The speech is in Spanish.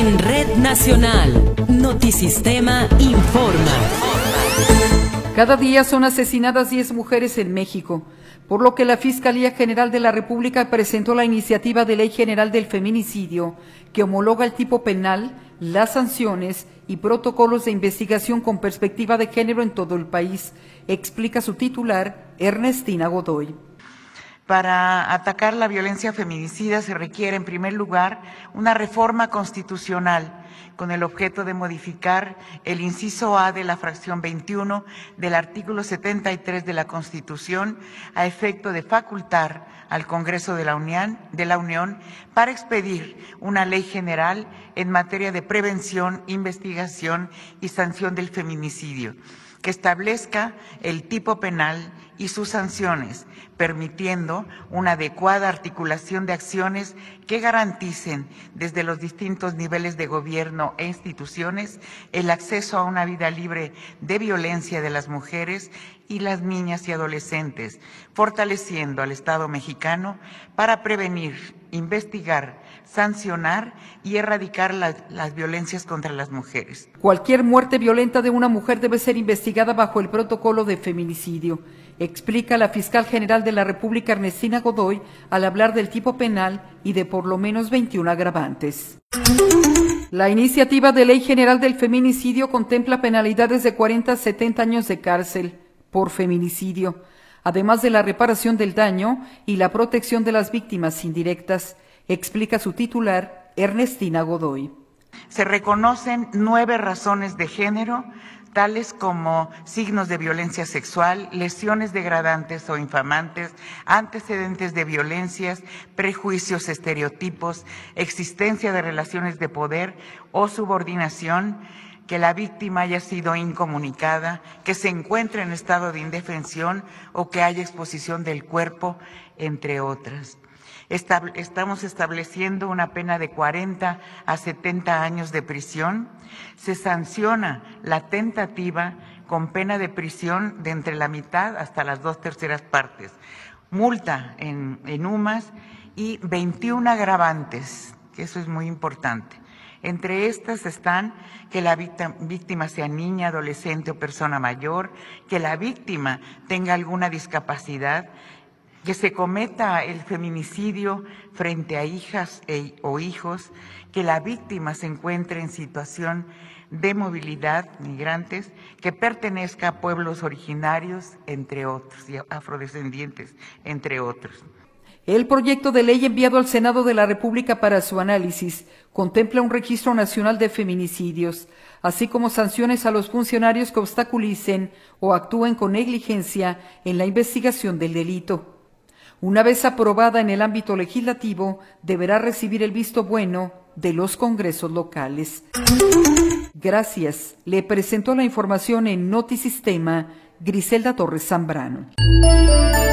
En Red Nacional, Notisistema informa. Cada día son asesinadas 10 mujeres en México, por lo que la Fiscalía General de la República presentó la iniciativa de Ley General del Feminicidio, que homologa el tipo penal, las sanciones y protocolos de investigación con perspectiva de género en todo el país, explica su titular, Ernestina Godoy. Para atacar la violencia feminicida se requiere, en primer lugar, una reforma constitucional con el objeto de modificar el inciso A de la fracción 21 del artículo 73 de la Constitución a efecto de facultar al Congreso de la Unión para expedir una ley general en materia de prevención, investigación y sanción del feminicidio, que establezca el tipo penal y sus sanciones, permitiendo una adecuada articulación de acciones que garanticen desde los distintos niveles de gobierno e instituciones el acceso a una vida libre de violencia de las mujeres y las niñas y adolescentes, fortaleciendo al Estado mexicano para prevenir, investigar, sancionar y erradicar las violencias contra las mujeres. Cualquier muerte violenta de una mujer debe ser investigada bajo el protocolo de feminicidio, explica la fiscal general de la República, Ernestina Godoy, al hablar del tipo penal y de por lo menos 21 agravantes. La iniciativa de Ley General del Feminicidio contempla penalidades de 40 a 70 años de cárcel por feminicidio, además de la reparación del daño y la protección de las víctimas indirectas, explica su titular, Ernestina Godoy. Se reconocen 9 razones de género, tales como signos de violencia sexual, lesiones degradantes o infamantes, antecedentes de violencias, prejuicios, estereotipos, existencia de relaciones de poder o subordinación, que la víctima haya sido incomunicada, que se encuentre en estado de indefensión o que haya exposición del cuerpo, entre otras. Estamos estableciendo una pena de 40 a 70 años de prisión. Se sanciona la tentativa con pena de prisión de entre la mitad hasta las 2/3 partes. Multa en UMAS y 21 agravantes, que eso es muy importante. Entre estas están que la víctima sea niña, adolescente o persona mayor, que la víctima tenga alguna discapacidad, que se cometa el feminicidio frente a hijas o hijos, que la víctima se encuentre en situación de movilidad, migrantes, que pertenezca a pueblos originarios, entre otros, y afrodescendientes, entre otros. El proyecto de ley enviado al Senado de la República para su análisis contempla un registro nacional de feminicidios, así como sanciones a los funcionarios que obstaculicen o actúen con negligencia en la investigación del delito. Una vez aprobada en el ámbito legislativo, deberá recibir el visto bueno de los congresos locales. Gracias. Le presentó la información en Notisistema Griselda Torres Zambrano.